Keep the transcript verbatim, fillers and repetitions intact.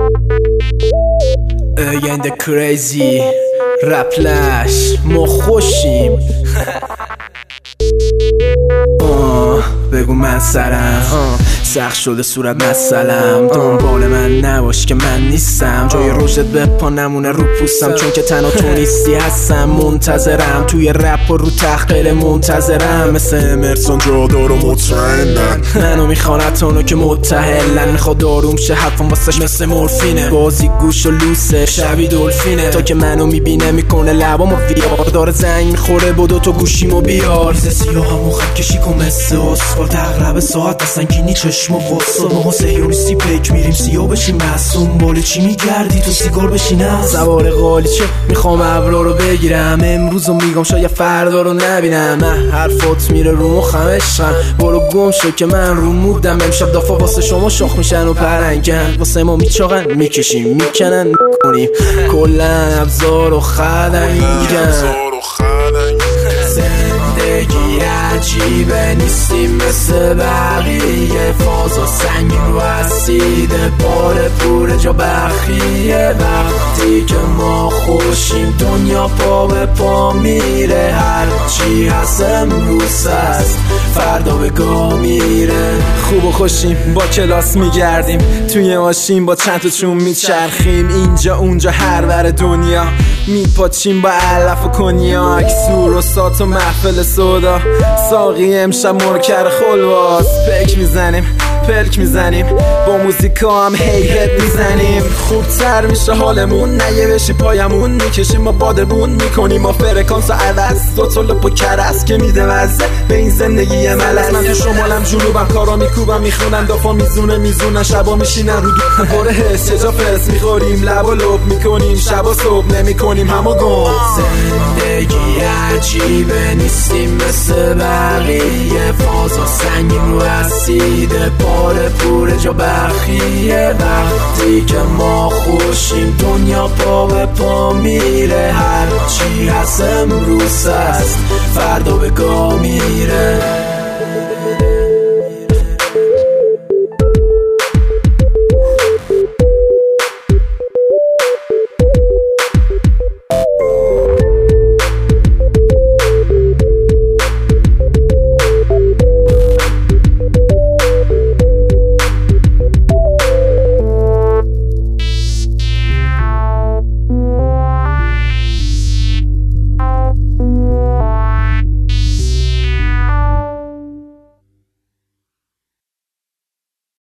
Again the crazy رپلش ما خوشیم. بگو من سرم سخت شده صورت مسلم، دنبال من نباش که من نیستم، جای رشدت به پا نمونه رو پوستم، چون که تنها تو نیستی هستم منتظرم، توی رپ و رو تخت غیر منتظرم، مثل امرسون جا دارو مطمئنن، منو میخواند تونو که متحلن، میخواد داروم شه حرفم واسش مثل مورفینه، بازی گوش و لوسه شبی دولفینه، تا که منو میبینه میکنه لبامو ویار، داره زنگ میخوره بدو تو گوشیمو بیار، سیاه همون خط کشی کن مثل اسفال، تقرب ساعت اصلا گینی چشم و واسا، ما سیونیستی پیک میریم سیاه بشیم معصوم، بالا چی میگردی تو سیگار بشینم، سوار قالی چه میخوام ابرا رو بگیرم، امروز رو میگم شاید فردا رو نبینم، من حرفات میره رو مخم عشقم، برو گم شو که من رو مودم، امشب دافا واسه شما شاخ میشن و پرنگن، واسه ما میچاقن میکشیم میکنن میکنیم، کلن ابزار و خدنگن، زندگی عجیبه نیستیم مثل بقیه، فازا سنگین رو اسیده پاره پوره جا بخیه، وقتی که ما خوشیم دنیا پا به پا میره، هرچی هست امروز هست فردا به گا میره، خوب و خوشیم با کلاس میگردیم توی ماشین با چند تا چون میچرخیم، اینجا اونجا هر ور دنیا میپاچیم با علف و کنیاک، سور و سات و محفل سودا، ساقی امشب مرکر خلواس، پک میزنیم پلک میزنیم با موزیکا هم هیهت میزنیم، خوبتر میشه حالمون نگه بشی پایمون میکشیم ما بادبون میکنیم، ما فرکانس و عوض دو طلب و کرس که میده وزه به این زندگی ملز، من تو شمالم جنوبم کارا میکوبم میخونن دافا میزونه میزونن شبا میشینن رو دو پاره حس چجا فس میخوریم لب و لب میکنیم شبا صبح نمیکنیم همو گم، زندگی عجیبه نیستیم مثل بقیه، فازا سنگین رو اسیده پاره پوره جا بخیه، وقتی که ما خوشیم دنیا پا به پا میره، هرچی هست امروز هست فردا به گا میره.